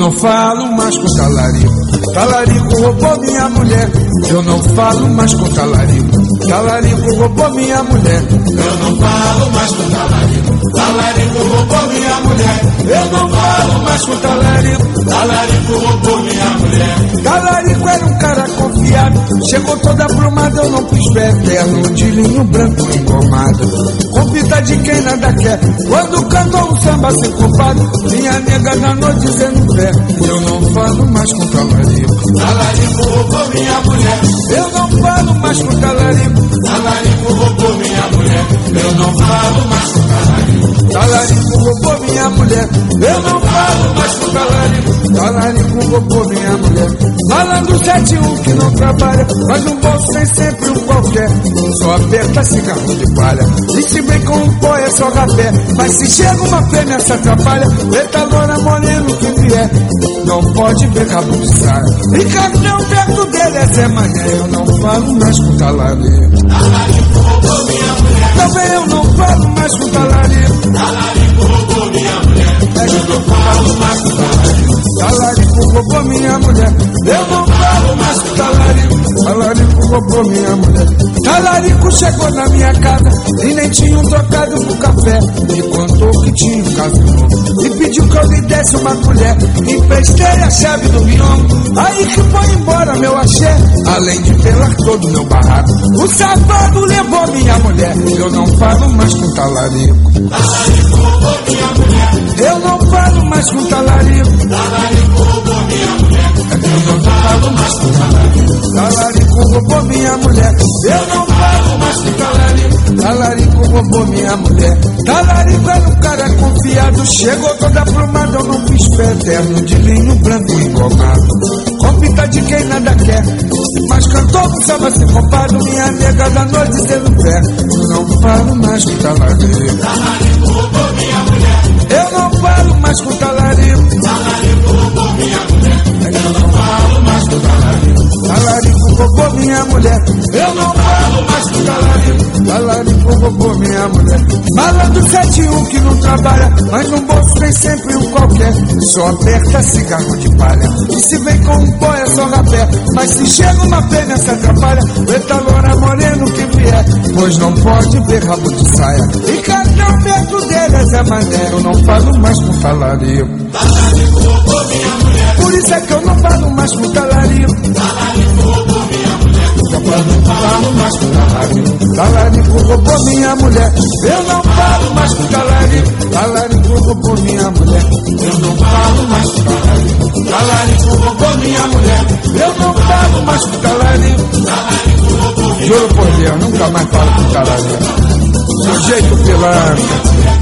não falo mais com talarico. Talarico roubou minha mulher. Eu não falo mais com talarico. Talarico roubou minha mulher. Eu não falo mais com talarico. Talarico roubou minha mulher. Eu não falo mais com talarico. Talarico roubou minha mulher. Talarico era um cara confiado. Chegou toda aprumada, eu não quis pé eterno, de linho branco engomado. Com fita de quem nada quer. Quando cantou um samba sem culpado, minha nega danou dizendo pé. Eu não falo mais com talarico. Talarico roubou minha mulher. Eu não falo mais com talarico. Talarico roubou minha mulher. Eu não falo mais com talarico. Talarico roubou minha mulher. Eu não falo mais com talarico. Talarico roubou minha mulher. Malandro 71 que não trabalha, mas no bolso tem sempre um qualquer. Só aperta cigarro de palha. E se vem com um pó é só rapé. Mas se chega uma fêmea se atrapalha. Preta, loura, moreno, que vier, não pode ver rabo de saia. E cartão perto dele é Zé Mané. Eu não falo mais com talarico. Talarico roubou minha mulher. Também eu não falo mais com talarico. Talarico roubou minha mulher. Eu não falo mais com talarico. Talarico roubou minha mulher. Eu não falo mais com talarico. Talarico roubou minha mulher. Talarico chegou na minha casa e nem tinha um trocado pro café. Me contou que tinha um caso novo e pediu que eu lhe desse uma colher. Emprestei a chave do biombo, aí que foi embora meu axé. Além de pelar todo meu barraco, o safado levou minha mulher. Eu não falo mais com talarico. Talarico roubou minha mulher. Eu não falo mais com talarico. Talarico roubou minha mulher. Eu não falo mais com talarico. Talarico roubou minha mulher. Eu não falo mais com talarico. Talarico roubou minha mulher. Talarico era um cara confiado. Chegou toda aprumada, eu não fiz pé eterno, de linho branco engomado. Com fita de quem nada quer, mas cantou com samba sem comparo. Minha nega da noite dizendo pé. Eu não falo mais com talarico. Talarico roubou minha mulher. Eu não falo mais com talarico. Talarico roubou minha mulher. Eu não falo mais com talarico. Talarico roubou minha mulher. Eu não falo mais com talarico. Talarico roubou minha mulher. Malandro 71 que não trabalha, mas no bolso tem sempre um qualquer. Só aperta cigarro de palha. E se vem com um pó é só rapé. Mas se chega uma pena se atrapalha. Preta, loura, moreno, que vier, pois não pode ver rabo de saia. E cartão perto dele é Zé Mané. Eu não falo mais com talarico. Talarico roubou minha mulher. Por isso é que eu não falo mais com talarico. Talarico roubou minha mulher. Eu não falo mais com talarico. Talarico roubou minha mulher. Eu não falo mais com talarico. Talarico roubou minha mulher. Eu não falo mais com talarico. Talarico roubou minha mulher. Eu não falo mais com talarico. Talarico roubou minha mulher. Juro por Deus, nunca mais falo com talarico. Seu jeito pilantra.